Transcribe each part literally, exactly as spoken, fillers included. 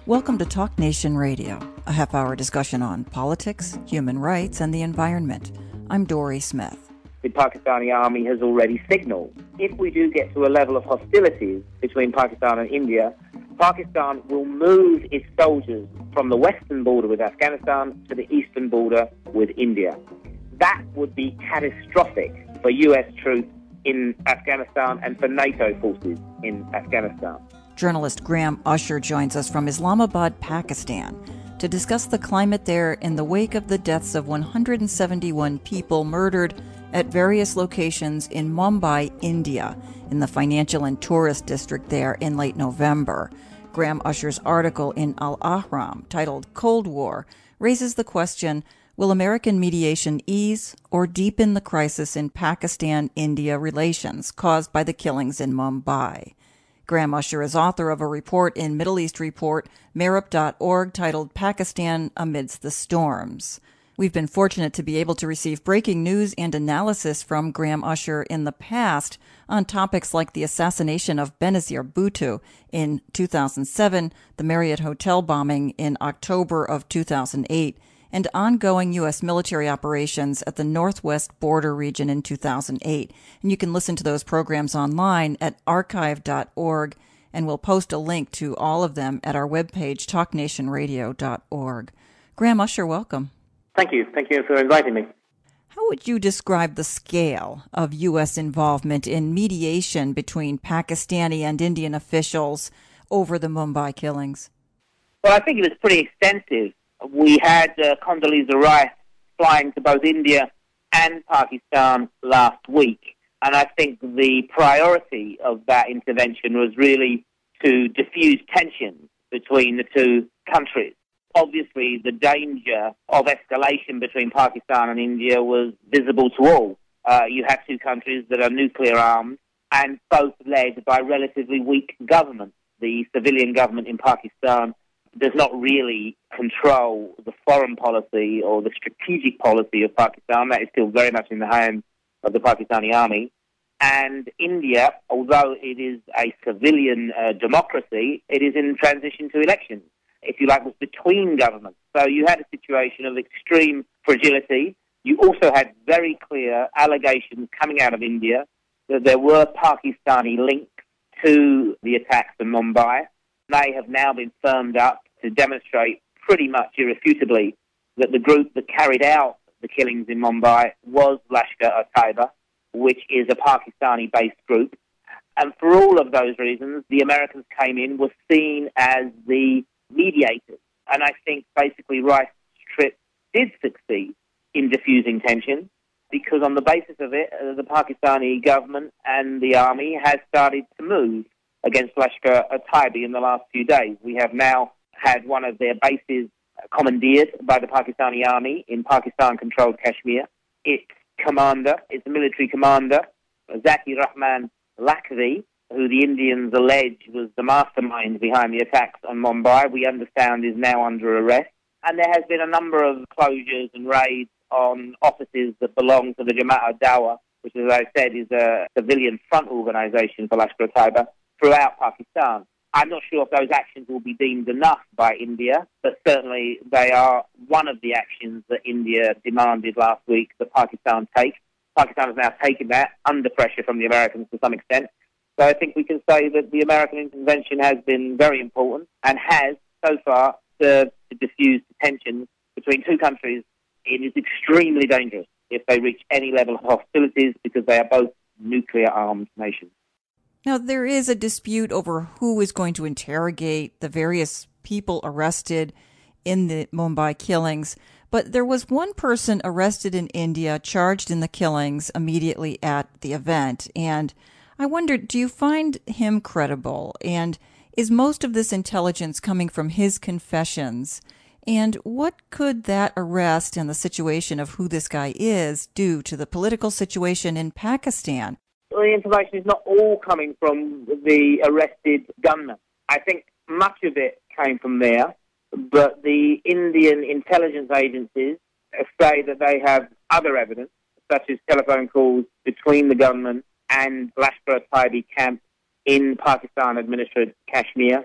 Welcome to Talk Nation Radio, a half-hour discussion on politics, human rights, and the environment. I'm Dory Smith. The Pakistani army has already signalled, if we do get to a level of hostilities between Pakistan and India, Pakistan will move its soldiers from the western border with Afghanistan to the eastern border with India. That would be catastrophic for U S troops in Afghanistan and for NATO forces in Afghanistan. Journalist Graham Usher joins us from Islamabad, Pakistan, to discuss the climate there in the wake of the deaths of one hundred seventy-one people murdered at various locations in Mumbai, India, in the financial and tourist district there in late November. Graham Usher's article in Al-Ahram, titled Cold War, raises the question, will American mediation ease or deepen the crisis in Pakistan-India relations caused by the killings in Mumbai? Graham Usher is author of a report in Middle East Report, Marib dot org, titled Pakistan Amidst the Storms. We've been fortunate to be able to receive breaking news and analysis from Graham Usher in the past on topics like the assassination of Benazir Bhutto in two thousand seven, the Marriott Hotel bombing in October of two thousand eight, and ongoing U S military operations at the Northwest Border region in two thousand eight. And you can listen to those programs online at archive dot org, and we'll post a link to all of them at our webpage, talk nation radio dot org. Graham Usher, welcome. Thank you. Thank you for inviting me. How would you describe the scale of U S involvement in mediation between Pakistani and Indian officials over the Mumbai killings? Well, I think it was pretty extensive. We had uh, Condoleezza Rice flying to both India and Pakistan last week, and I think the priority of that intervention was really to diffuse tensions between the two countries. Obviously, the danger of escalation between Pakistan and India was visible to all. Uh, you have two countries that are nuclear armed and both led by relatively weak governments. The civilian government in Pakistan does not really control the foreign policy or the strategic policy of Pakistan. That is still very much in the hands of the Pakistani army. And India, although it is a civilian uh, democracy, it is in transition to elections. If you like, was between governments. So you had a situation of extreme fragility. You also had very clear allegations coming out of India that there were Pakistani links to the attacks in Mumbai. They have now been firmed up to demonstrate pretty much irrefutably that the group that carried out the killings in Mumbai was Lashkar-e-Taiba, which is a Pakistani-based group. And for all of those reasons, the Americans came in, were seen as the mediators. And I think basically Rice's trip did succeed in diffusing tension because on the basis of it, uh, the Pakistani government and the army has started to move against Lashkar-e-Taiba in the last few days. We have now had one of their bases commandeered by the Pakistani army in Pakistan-controlled Kashmir. Its commander, its military commander, Zaki Rahman Lakhvi, who the Indians allege was the mastermind behind the attacks on Mumbai, we understand is now under arrest. And there has been a number of closures and raids on offices that belong to the Jamaat al-Dawa, which, as I said, is a civilian front organisation for Lashkar-e-Taiba, throughout Pakistan. I'm not sure if those actions will be deemed enough by India, but certainly they are one of the actions that India demanded last week that Pakistan take. Pakistan has now taken that under pressure from the Americans to some extent. So I think we can say that the American intervention has been very important and has, so far, served to diffuse tensions between two countries. It is extremely dangerous if they reach any level of hostilities because they are both nuclear-armed nations. Now, there is a dispute over who is going to interrogate the various people arrested in the Mumbai killings, but there was one person arrested in India charged in the killings immediately at the event, and I wondered, do you find him credible, and is most of this intelligence coming from his confessions, and what could that arrest and the situation of who this guy is do to the political situation in Pakistan? Well, the information is not all coming from the arrested gunman. I think much of it came from there, but the Indian intelligence agencies say that they have other evidence, such as telephone calls between the gunman and Lashkar-e-Taiba camp in Pakistan-administered Kashmir.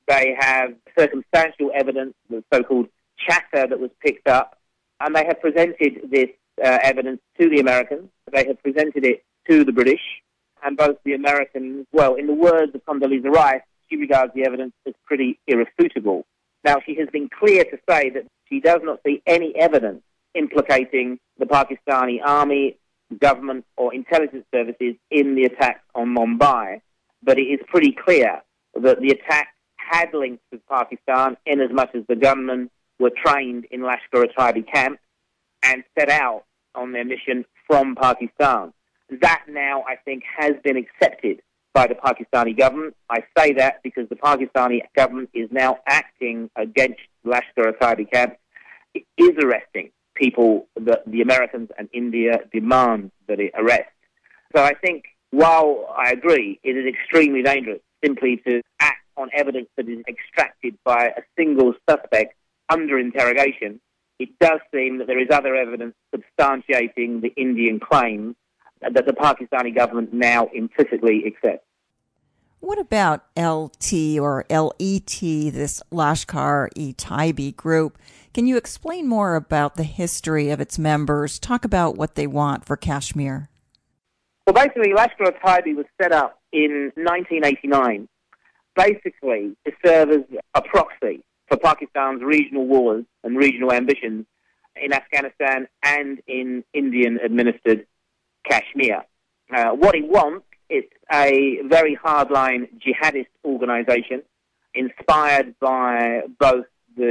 They have circumstantial evidence, the so-called chatter that was picked up, and they have presented this uh, evidence to the Americans. They have presented it to the British, and both the Americans, well, in the words of Condoleezza Rice, she regards the evidence as pretty irrefutable. Now, she has been clear to say that she does not see any evidence implicating the Pakistani army, government, or intelligence services in the attack on Mumbai, but it is pretty clear that the attack had links with Pakistan in as much as the gunmen were trained in Lashkar-e-Taiba camp and set out on their mission from Pakistan. That now, I think, has been accepted by the Pakistani government. I say that because the Pakistani government is now acting against Lashkar-e-Taiba camp. It is arresting people that the Americans and India demand that it arrest. So I think, while I agree, it is extremely dangerous simply to act on evidence that is extracted by a single suspect under interrogation, it does seem that there is other evidence substantiating the Indian claims that the Pakistani government now implicitly accepts. What about L T or L E T, this Lashkar-e-Taiba group? Can you explain more about the history of its members? Talk about what they want for Kashmir. Well, basically, Lashkar-e-Taiba was set up in nineteen eighty-nine, basically to serve as a proxy for Pakistan's regional wars and regional ambitions in Afghanistan and in Indian-administered Kashmir. Uh, what it wants, it's a very hardline jihadist organization inspired by both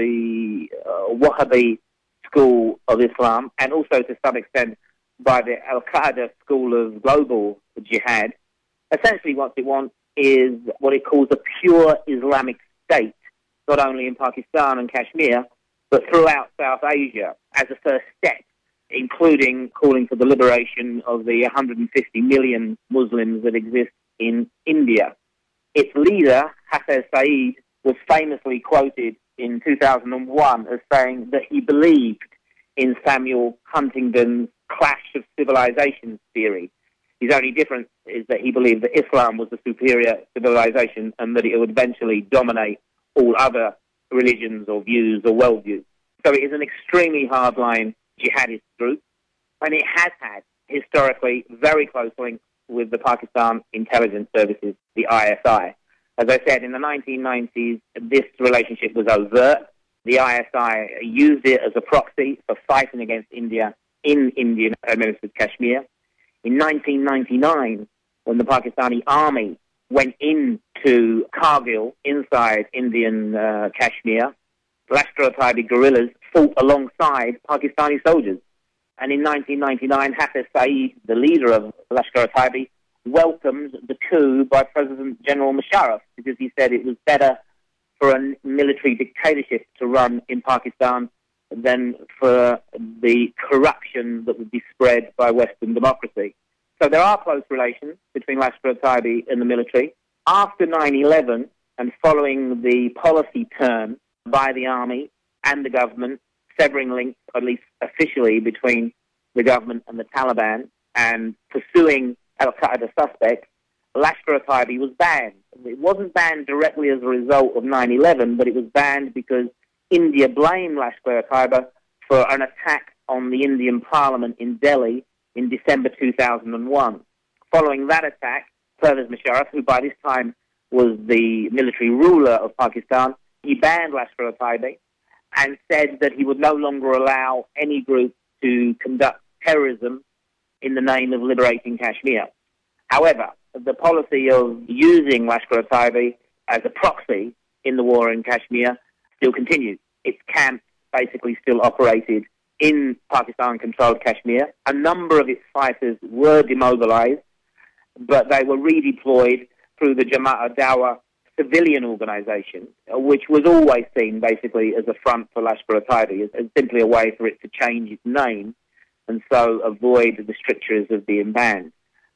the uh, Wahhabi school of Islam and also to some extent by the Al-Qaeda school of global jihad. Essentially what it wants is what it calls a pure Islamic state, not only in Pakistan and Kashmir, but throughout South Asia as a first step, including calling for the liberation of the one hundred fifty million Muslims that exist in India. Its leader, Hafez Saeed, was famously quoted in two thousand one as saying that he believed in Samuel Huntington's clash of civilizations theory. His only difference is that he believed that Islam was the superior civilization and that it would eventually dominate all other religions or views or worldviews. So it is an extremely hardline jihadist group, and it has had historically very close links with the Pakistan Intelligence Services, the I S I. As I said, in the nineteen nineties, this relationship was overt. The I S I used it as a proxy for fighting against India in Indian-administered Kashmir. In nineteen ninety-nine, when the Pakistani army went into Kargil inside Indian uh, Kashmir, Lashkar-e-Taiba guerrillas fought alongside Pakistani soldiers. And in nineteen ninety-nine, Hafez Saeed, the leader of Lashkar-e-Taiba, welcomed the coup by President General Musharraf because he said it was better for a military dictatorship to run in Pakistan than for the corruption that would be spread by Western democracy. So there are close relations between Lashkar-e-Taiba and the military. After nine eleven, and following the policy turn by the army and the government, severing links, at least officially, between the government and the Taliban, and pursuing Al-Qaeda suspects, Lashkar-e-Taiba was banned. It wasn't banned directly as a result of nine eleven, but it was banned because India blamed Lashkar-e-Taiba for an attack on the Indian parliament in Delhi in December two thousand one. Following that attack, Pervez Musharraf, who by this time was the military ruler of Pakistan, he banned Lashkar-e-Taiba and said that he would no longer allow any group to conduct terrorism in the name of liberating Kashmir. However, the policy of using Lashkar-e-Taiba as a proxy in the war in Kashmir still continues. Its camps basically still operated in Pakistan-controlled Kashmir. A number of its fighters were demobilized, but they were redeployed through the Jamaat Dawa civilian organization, which was always seen basically as a front for Lashkar-e-Taiba, as simply a way for it to change its name and so avoid the strictures of being banned.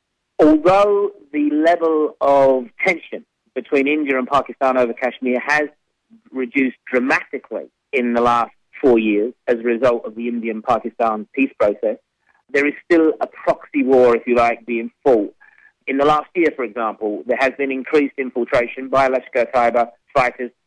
Although the level of tension between India and Pakistan over Kashmir has reduced dramatically in the last four years as a result of the Indian-Pakistan peace process, there is still a proxy war, if you like, being fought. In the last year, for example, there has been increased infiltration by Lashkar-e-Taiba fighters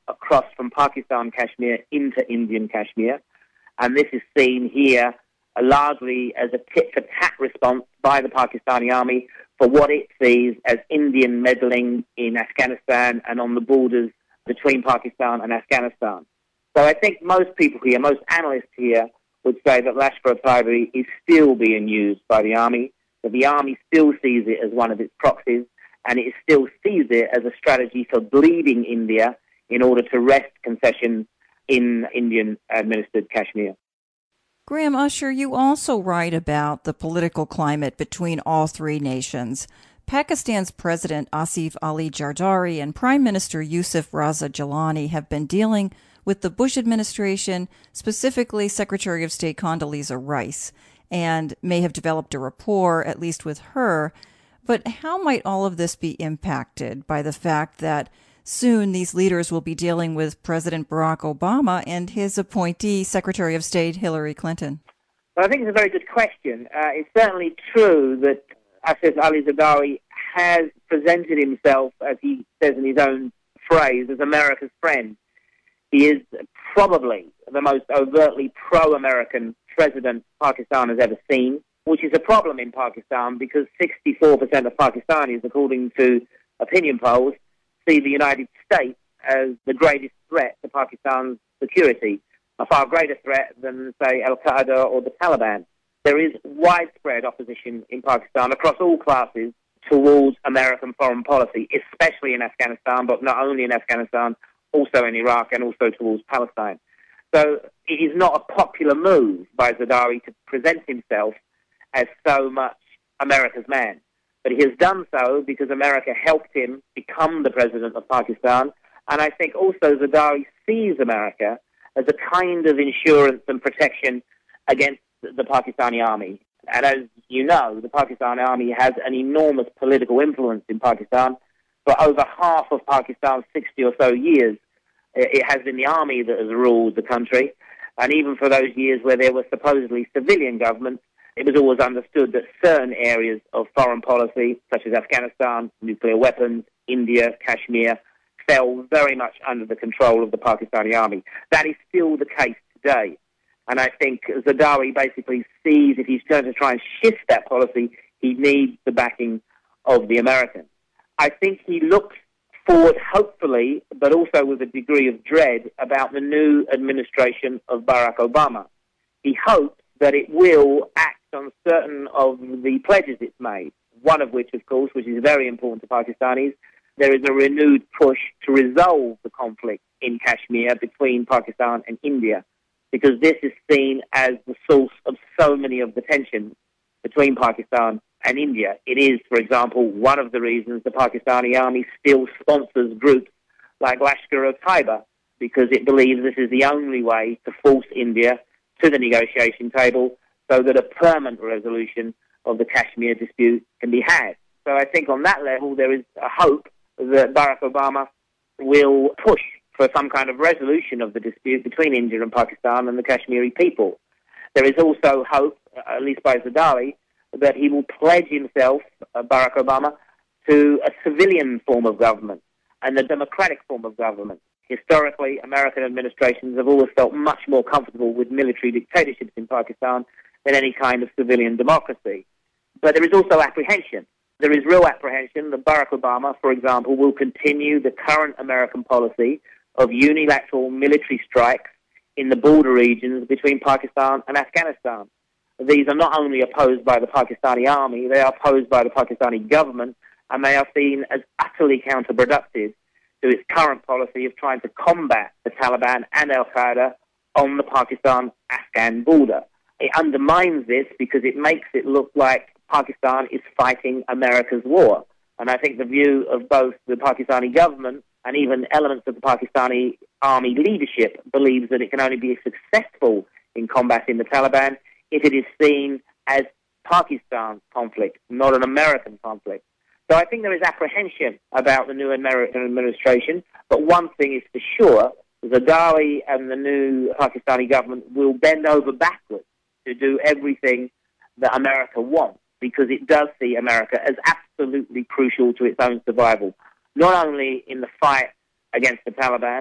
across from Pakistan Kashmir into Indian Kashmir. And this is seen here uh, largely as a tit-for-tat response by the Pakistani army for what it sees as Indian meddling in Afghanistan and on the borders between Pakistan and Afghanistan. So I think most people here, most analysts here, would say that Lashkar-e-Taiba is still being used by the army, that the army still sees it as one of its proxies, and it still sees it as a strategy for bleeding India in order to wrest concessions in Indian-administered Kashmir. Graham Usher, you also write about the political climate between all three nations. Pakistan's President Asif Ali Zardari and Prime Minister Yusuf Raza Jalani have been dealing with the Bush administration, specifically Secretary of State Condoleezza Rice, and may have developed a rapport, at least with her. But how might all of this be impacted by the fact that soon these leaders will be dealing with President Barack Obama and his appointee, Secretary of State Hillary Clinton? Well, I think it's a very good question. Uh, it's certainly true that Asif Ali Zardari has presented himself, as he says in his own phrase, as America's friend. He is probably the most overtly pro-American president Pakistan has ever seen, which is a problem in Pakistan because sixty-four percent of Pakistanis, according to opinion polls, see the United States as the greatest threat to Pakistan's security, a far greater threat than, say, Al-Qaeda or the Taliban. There is widespread opposition in Pakistan across all classes towards American foreign policy, especially in Afghanistan, but not only in Afghanistan, also in Iraq and also towards Palestine. So it is not a popular move by Zardari to present himself as so much America's man. But he has done so because America helped him become the president of Pakistan. And I think also Zardari sees America as a kind of insurance and protection against the Pakistani army. And as you know, the Pakistani army has an enormous political influence in Pakistan. For over half of Pakistan's sixty or so years, it has been the army that has ruled the country. And even for those years where there were supposedly civilian governments, it was always understood that certain areas of foreign policy, such as Afghanistan, nuclear weapons, India, Kashmir, fell very much under the control of the Pakistani army. That is still the case today. And I think Zardari basically sees if he's going to try and shift that policy, he needs the backing of the Americans. I think he looks forward, hopefully, but also with a degree of dread about the new administration of Barack Obama. He hopes that it will act on certain of the pledges it's made, one of which, of course, which is very important to Pakistanis, there is a renewed push to resolve the conflict in Kashmir between Pakistan and India, because this is seen as the source of so many of the tensions between Pakistan and India. It is, for example, one of the reasons the Pakistani army still sponsors groups like Lashkar-e-Taiba, because it believes this is the only way to force India to the negotiation table so that a permanent resolution of the Kashmir dispute can be had. So I think on that level there is a hope that Barack Obama will push for some kind of resolution of the dispute between India and Pakistan and the Kashmiri people. There is also hope, at least by Zardari, that he will pledge himself, uh, Barack Obama, to a civilian form of government and a democratic form of government. Historically, American administrations have always felt much more comfortable with military dictatorships in Pakistan than any kind of civilian democracy. But there is also apprehension. There is real apprehension that Barack Obama, for example, will continue the current American policy of unilateral military strikes in the border regions between Pakistan and Afghanistan. These are not only opposed by the Pakistani army, they are opposed by the Pakistani government, and they are seen as utterly counterproductive to its current policy of trying to combat the Taliban and Al-Qaeda on the Pakistan-Afghan border. It undermines this because it makes it look like Pakistan is fighting America's war. And I think the view of both the Pakistani government and even elements of the Pakistani army leadership believes that it can only be successful in combating the Taliban if it is seen as Pakistan's conflict, not an American conflict. So I think there is apprehension about the new American administration, but one thing is for sure, Zardari and the new Pakistani government will bend over backwards to do everything that America wants, because it does see America as absolutely crucial to its own survival, not only in the fight against the Taliban,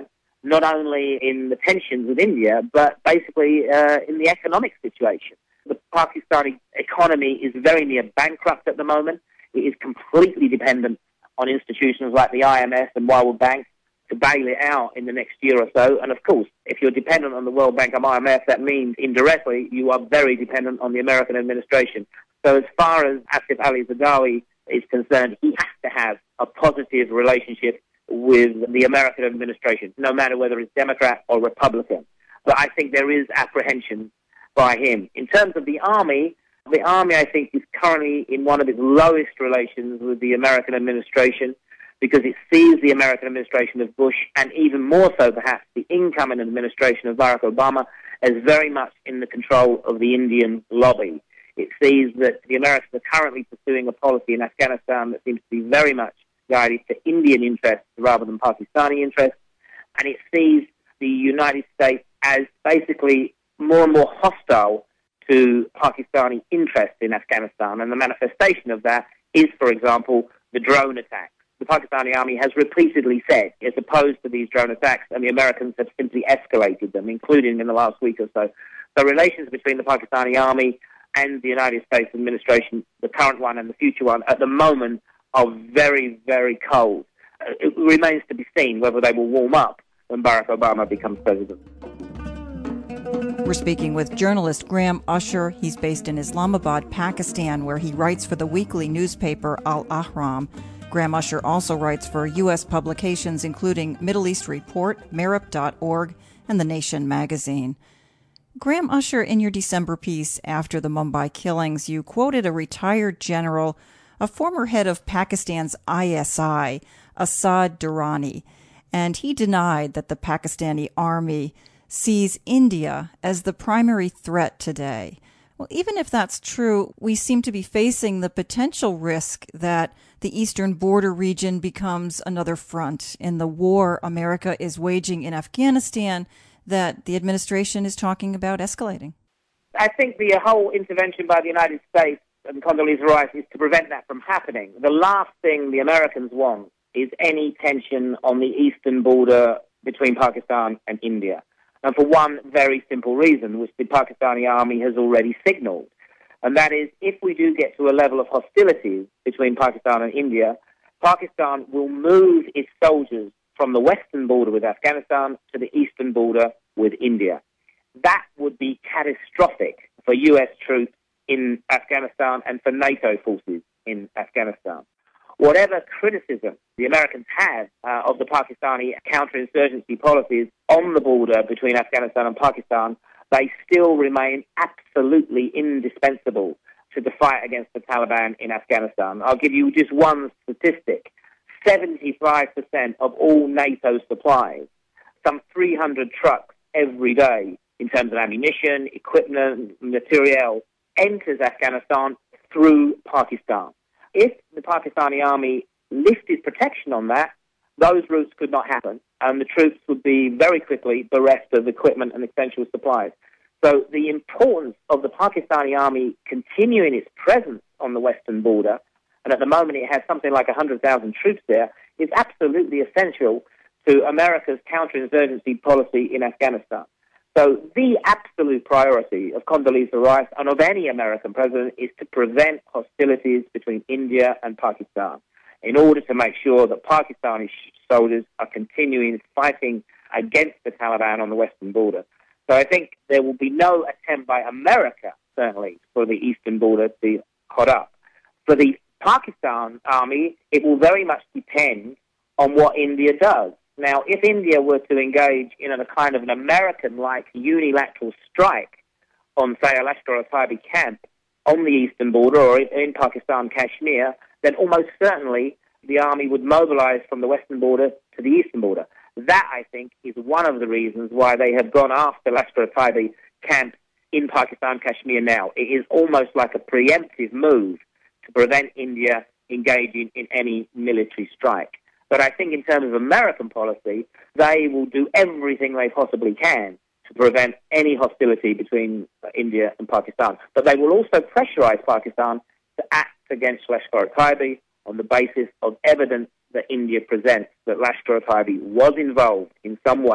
not only in the tensions with India, but basically uh, in the economic situation. The Pakistani economy is very near bankrupt at the moment. It is completely dependent on institutions like the I M F and World Bank to bail it out in the next year or so. And of course, if you're dependent on the World Bank and I M F, that means indirectly you are very dependent on the American administration. So as far as Asif Ali Zardari is concerned, he has to have a positive relationship with the American administration, no matter whether it's Democrat or Republican. But I think there is apprehension by him. In terms of the army, the army, I think, is currently in one of its lowest relations with the American administration because it sees the American administration of Bush, and even more so perhaps the incoming administration of Barack Obama, as very much in the control of the Indian lobby. It sees that the Americans are currently pursuing a policy in Afghanistan that seems to be very much guided to Indian interests rather than Pakistani interests, and it sees the United States as basically more and more hostile to Pakistani interests in Afghanistan, and the manifestation of that is, for example, the drone attacks. The Pakistani army has repeatedly said it's opposed to these drone attacks, and the Americans have simply escalated them, including in the last week or so. The relations between the Pakistani army and the United States administration, the current one and the future one, at the moment are very, very cold. It remains to be seen whether they will warm up when Barack Obama becomes president. We're speaking with journalist Graham Usher. He's based in Islamabad, Pakistan, where he writes for the weekly newspaper Al-Ahram. Graham Usher also writes for U S publications including Middle East Report, Marib dot org, and The Nation magazine. Graham Usher, in your December piece after the Mumbai killings, you quoted a retired general, a former head of Pakistan's I S I, Asad Durrani, and he denied that the Pakistani army sees India as the primary threat today. Well, even if that's true, we seem to be facing the potential risk that the eastern border region becomes another front in the war America is waging in Afghanistan that the administration is talking about escalating. I think the whole intervention by the United States and Condoleezza Rice is to prevent that from happening. The last thing the Americans want is any tension on the eastern border between Pakistan and India. And for one very simple reason, which the Pakistani army has already signaled. And that is, if we do get to a level of hostilities between Pakistan and India, Pakistan will move its soldiers from the western border with Afghanistan to the eastern border with India. That would be catastrophic for U S troops in Afghanistan and for NATO forces in Afghanistan. Whatever criticism the Americans have uh, of the Pakistani counterinsurgency policies on the border between Afghanistan and Pakistan, they still remain absolutely indispensable to the fight against the Taliban in Afghanistan. I'll give you just one statistic. seventy-five percent of all NATO supplies, some three hundred trucks every day in terms of ammunition, equipment, materiel, enters Afghanistan through Pakistan. If the Pakistani army lifted protection on that, those routes could not happen, and the troops would be very quickly bereft of equipment and essential supplies. So the importance of the Pakistani army continuing its presence on the western border, and at the moment it has something like one hundred thousand troops there, is absolutely essential to America's counterinsurgency policy in Afghanistan. So the absolute priority of Condoleezza Rice and of any American president is to prevent hostilities between India and Pakistan in order to make sure that Pakistani soldiers are continuing fighting against the Taliban on the western border. So I think there will be no attempt by America, certainly, for the eastern border to be caught up. For the Pakistan army, it will very much depend on what India does. Now, if India were to engage in a kind of an American-like unilateral strike on, say, a Lashkar-e-Taiba camp on the eastern border or in Pakistan, Kashmir, then almost certainly the army would mobilize from the western border to the eastern border. That, I think, is one of the reasons why they have gone after Lashkar-e-Taiba camp in Pakistan, Kashmir now. It is almost like a preemptive move to prevent India engaging in any military strike. But I think in terms of American policy, they will do everything they possibly can to prevent any hostility between India and Pakistan. But they will also pressurize Pakistan to act against Lashkar-e-Taiba on the basis of evidence that India presents that Lashkar-e-Taiba was involved in some way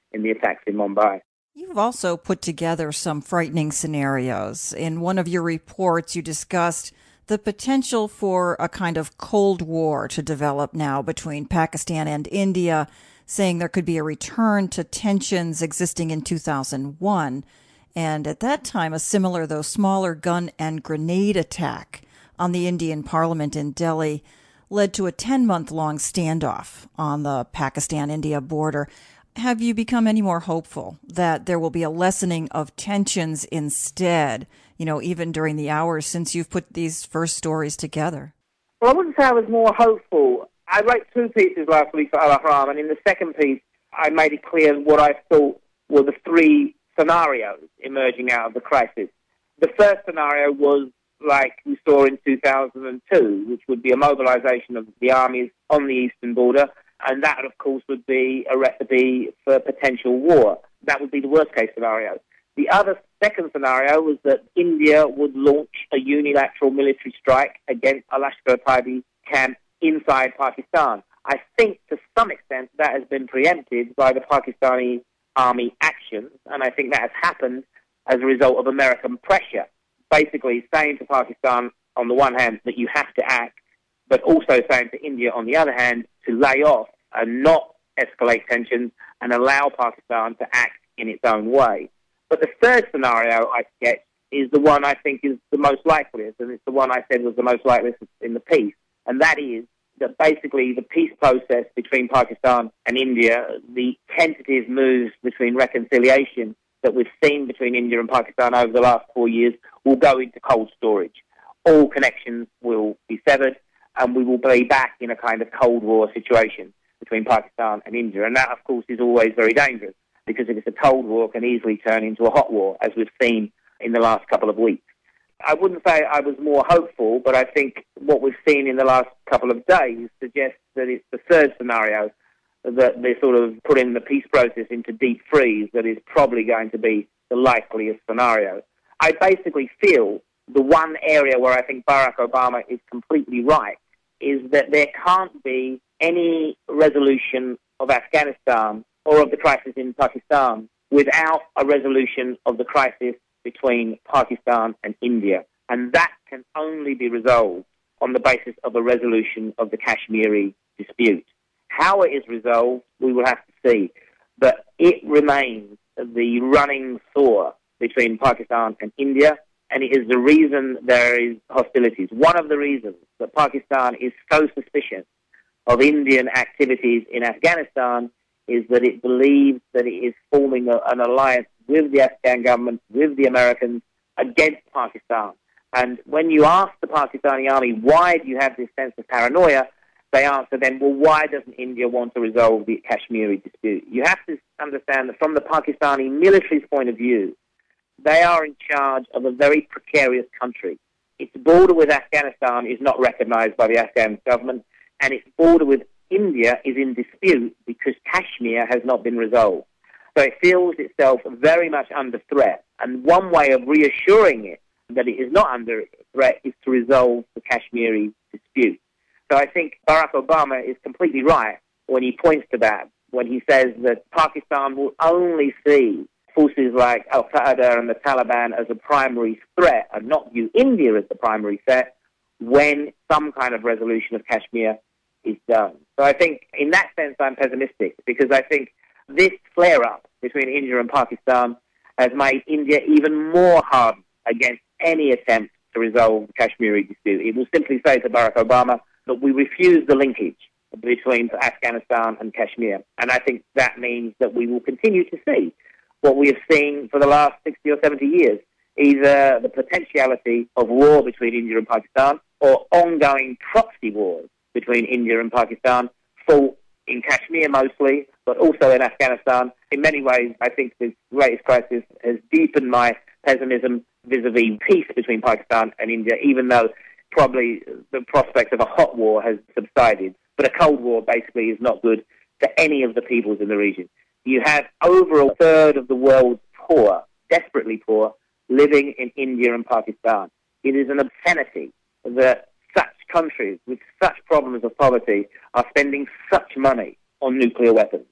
in the attacks in Mumbai. You've also put together some frightening scenarios. In one of your reports, you discussed the potential for a kind of Cold War to develop now between Pakistan and India, saying there could be a return to tensions existing in two thousand one. And at that time, a similar, though smaller, gun and grenade attack on the Indian parliament in Delhi led to a ten-month-long standoff on the Pakistan-India border. Have you become any more hopeful that there will be a lessening of tensions instead, you know, even during the hours since you've put these first stories together? Well, I wouldn't say I was more hopeful. I wrote two pieces last week for Al-Ahram, and in the second piece, I made it clear what I thought were the three scenarios emerging out of the crisis. The first scenario was like we saw in two thousand two, which would be a mobilization of the armies on the eastern border, and that, of course, would be a recipe for potential war. That would be the worst-case scenario. The other second scenario was that India would launch a unilateral military strike against al-Lashkar-e-Taiba camp inside Pakistan. I think, to some extent, that has been preempted by the Pakistani army actions, and I think that has happened as a result of American pressure, basically saying to Pakistan, on the one hand, that you have to act, but also saying to India, on the other hand, to lay off and not escalate tensions and allow Pakistan to act in its own way. But the third scenario I sketched is the one I think is the most likeliest, and it's the one I said was the most likeliest in the piece, and that is that basically the peace process between Pakistan and India, the tentative moves between reconciliation that we've seen between India and Pakistan over the last four years will go into cold storage. All connections will be severed, and we will be back in a kind of Cold War situation between Pakistan and India. And that, of course, is always very dangerous, because if it's a Cold War, it can easily turn into a hot war, as we've seen in the last couple of weeks. I wouldn't say I was more hopeful, but I think what we've seen in the last couple of days suggests that it's the third scenario, that they're sort of putting the peace process into deep freeze, that is probably going to be the likeliest scenario. I basically feel the one area where I think Barack Obama is completely right is that there can't be any resolution of Afghanistan or of the crisis in Pakistan without a resolution of the crisis between Pakistan and India. And that can only be resolved on the basis of a resolution of the Kashmiri dispute. How it is resolved, we will have to see. But it remains the running sore between Pakistan and India, and it is the reason there is hostilities. One of the reasons that Pakistan is so suspicious of Indian activities in Afghanistan is that it believes that it is forming a, an alliance with the Afghan government, with the Americans, against Pakistan. And when you ask the Pakistani army, why do you have this sense of paranoia, they answer then, well, why doesn't India want to resolve the Kashmiri dispute? You have to understand that from the Pakistani military's point of view, they are in charge of a very precarious country. Its border with Afghanistan is not recognized by the Afghan government, and its border with India is in dispute because Kashmir has not been resolved. So it feels itself very much under threat. And one way of reassuring it that it is not under threat is to resolve the Kashmiri dispute. So I think Barack Obama is completely right when he points to that, when he says that Pakistan will only see forces like Al-Qaeda and the Taliban as a primary threat and not view India as the primary threat when some kind of resolution of Kashmir is done. So I think in that sense I'm pessimistic, because I think this flare-up between India and Pakistan has made India even more hardened against any attempt to resolve the Kashmiri dispute. It will simply say to Barack Obama that we refuse the linkage between Afghanistan and Kashmir. And I think that means that we will continue to see what we have seen for the last sixty or seventy years, either the potentiality of war between India and Pakistan or ongoing proxy wars between India and Pakistan, fought in Kashmir mostly, but also in Afghanistan. In many ways, I think this latest crisis has deepened my pessimism vis-a-vis peace between Pakistan and India, even though probably the prospect of a hot war has subsided. But a cold war basically is not good to any of the peoples in the region. You have over a third of the world's poor, desperately poor, living in India and Pakistan. It is an obscenity that such countries with such problems of poverty are spending such money on nuclear weapons.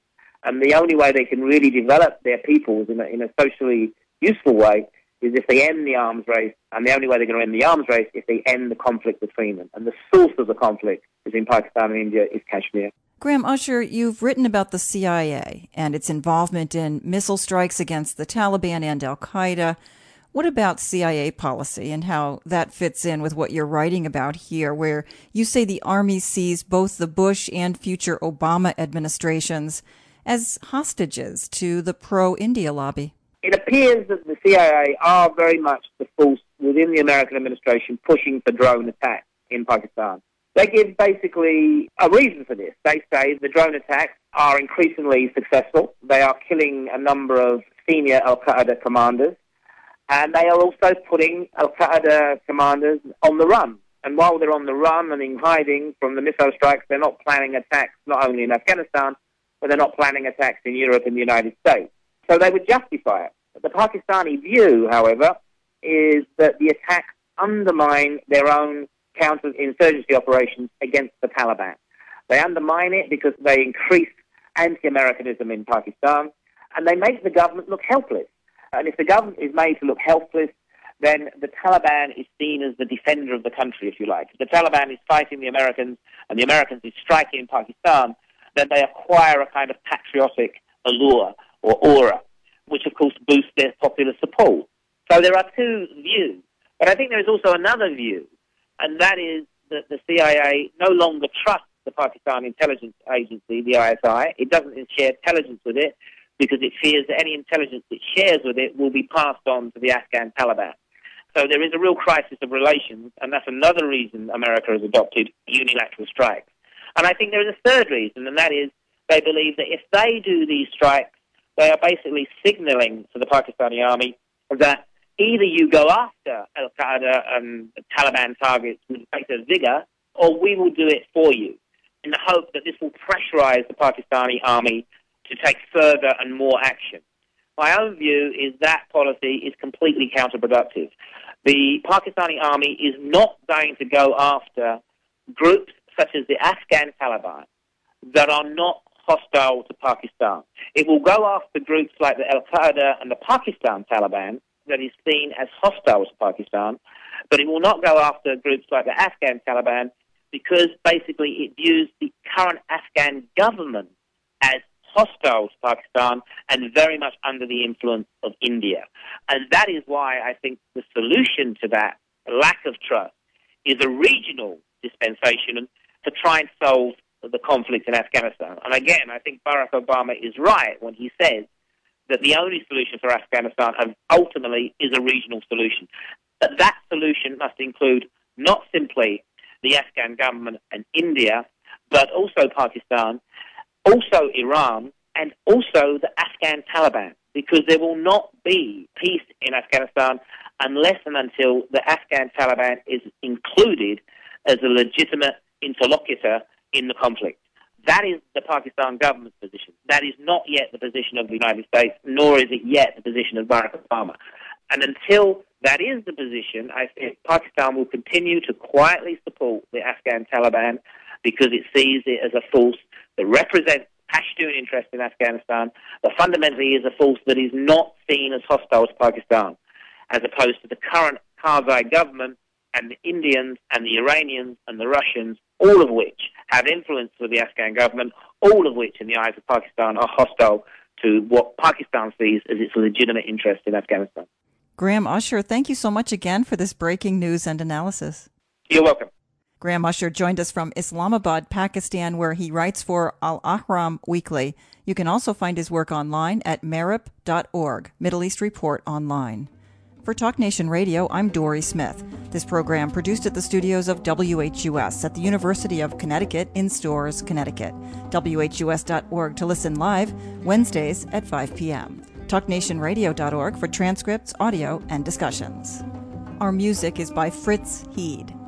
And the only way they can really develop their peoples in a, in a socially useful way is if they end the arms race, and the only way they're going to end the arms race is if they end the conflict between them. And the source of the conflict between Pakistan and India is Kashmir. Graham Usher, you've written about the C I A and its involvement in missile strikes against the Taliban and al-Qaeda. What about C I A policy and how that fits in with what you're writing about here, where you say the Army sees both the Bush and future Obama administrations as hostages to the pro-India lobby? It appears that the C I A are very much the force within the American administration pushing for drone attacks in Pakistan. They give basically a reason for this. They say the drone attacks are increasingly successful. They are killing a number of senior al-Qaeda commanders, and they are also putting al-Qaeda commanders on the run. And while they're on the run and in hiding from the missile strikes, they're not planning attacks not only in Afghanistan, but they're not planning attacks in Europe and the United States. So they would justify it. The Pakistani view, however, is that the attacks undermine their own counter-insurgency operations against the Taliban. They undermine it because they increase anti-Americanism in Pakistan, and they make the government look helpless. And if the government is made to look helpless, then the Taliban is seen as the defender of the country, if you like. If the Taliban is fighting the Americans and the Americans is striking in Pakistan, then they acquire a kind of patriotic allure or aura, which of course boosts their popular support. So there are two views. But I think there is also another view, and that is that the C I A no longer trusts the Pakistan intelligence agency, the I S I. It doesn't share intelligence with it because it fears that any intelligence it shares with it will be passed on to the Afghan Taliban. So there is a real crisis of relations, and that's another reason America has adopted unilateral strikes. And I think there is a third reason, and that is they believe that if they do these strikes, they are basically signaling to the Pakistani army that either you go after al-Qaeda and Taliban targets with greater vigor, or we will do it for you, in the hope that this will pressurize the Pakistani army to take further and more action. My own view is that policy is completely counterproductive. The Pakistani army is not going to go after groups such as the Afghan Taliban that are not hostile to Pakistan. It will go after groups like the al-Qaeda and the Pakistan Taliban that is seen as hostile to Pakistan, but it will not go after groups like the Afghan Taliban because basically it views the current Afghan government as hostile to Pakistan and very much under the influence of India. And that is why I think the solution to that lack of trust is a regional dispensation to try and solve the conflict in Afghanistan. And again, I think Barack Obama is right when he says that the only solution for Afghanistan ultimately is a regional solution. But that solution must include not simply the Afghan government and India, but also Pakistan, also Iran, and also the Afghan Taliban, because there will not be peace in Afghanistan unless and until the Afghan Taliban is included as a legitimate interlocutor in the conflict. That is the Pakistan government's position. That is not yet the position of the United States, nor is it yet the position of Barack Obama. And until that is the position, I think Pakistan will continue to quietly support the Afghan Taliban because it sees it as a force that represents Pashtun interest in Afghanistan, but fundamentally is a force that is not seen as hostile to Pakistan, as opposed to the current Karzai government and the Indians and the Iranians and the Russians, all of which have influence with the Afghan government, all of which in the eyes of Pakistan are hostile to what Pakistan sees as its legitimate interest in Afghanistan. Graham Usher, thank you so much again for this breaking news and analysis. You're welcome. Graham Usher joined us from Islamabad, Pakistan, where he writes for Al-Ahram Weekly. You can also find his work online at marip dot org, Middle East Report Online. For Talk Nation Radio, I'm Dory Smith. This program produced at the studios of W H U S at the University of Connecticut in Storrs, Connecticut. W H U S dot org to listen live Wednesdays at five p.m. talk nation radio dot org for transcripts, audio, and discussions. Our music is by Fritz Heed.